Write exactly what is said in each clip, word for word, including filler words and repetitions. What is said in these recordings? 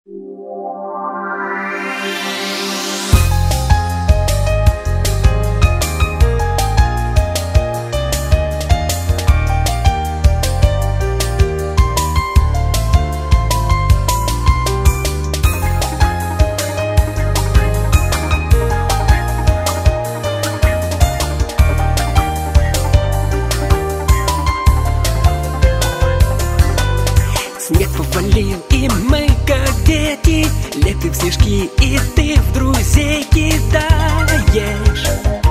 Снег повалил, и мы, как дети, лепим снежки, и ты в друзей кидаешь.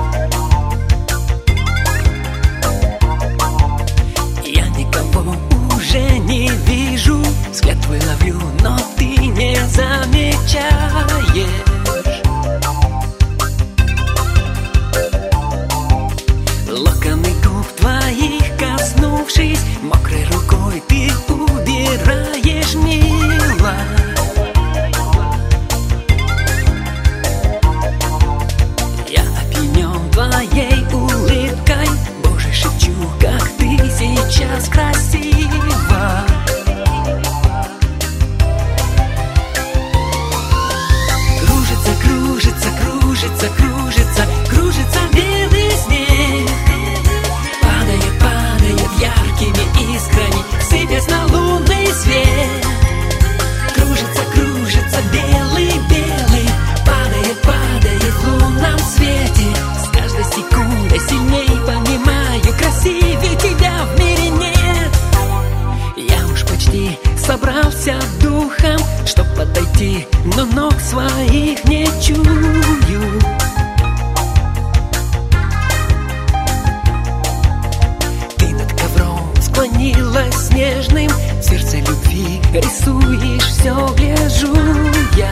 Я никого уже не вижу, взгляд твой ловлю, но ты не замечаешь. Локоны губ твоих коснувшись, мокрой рукой ты убираешь, мило. Я опьянен твоей улыбкой, Боже, шепчу, как ты сейчас красива. Кружится, кружится, кружится, кружится, кружится белый снег. Падает, падает яркими искрами, сыпясь на лунный свет. Кружится, кружится белый, белый, падает, падает в лунном свете. С каждой секундой сильней понимаю, красивее тебя в мире нет. Я уж почти собрался духом, чтоб подойти, но ног своих не чую. Ты над ковром склонилась снежным, в сердце любви рисуешь все, гляжу я.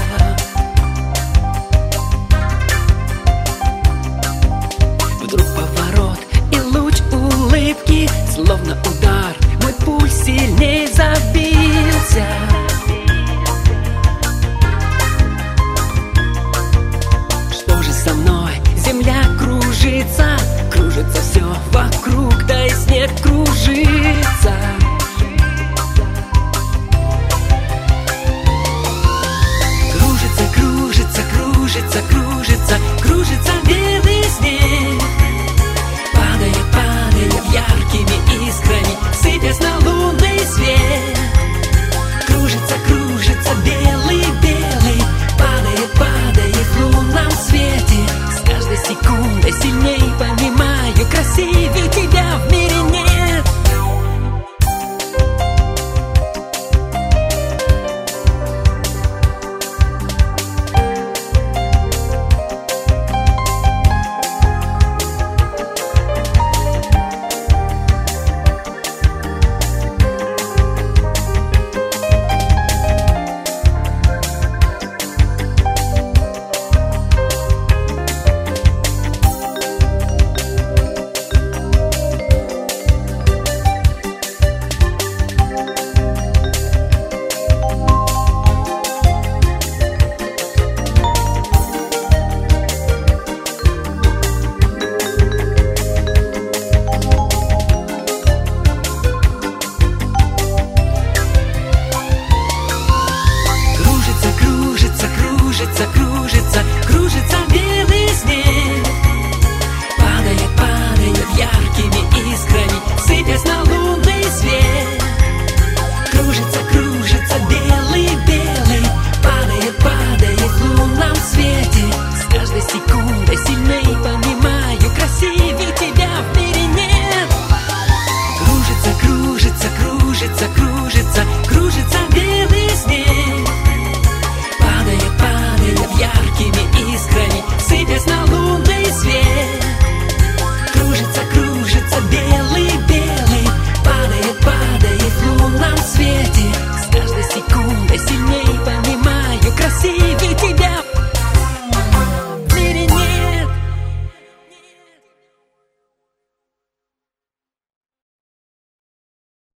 Вдруг поворот и луч улыбки, словно удар, мой пульс сильней забился. Что же со мной? Земля кружится, кружится все вокруг, да и снег кружится. Кружится, кружится, кружится, кружится, кружится белый снег. Падает, падает яркими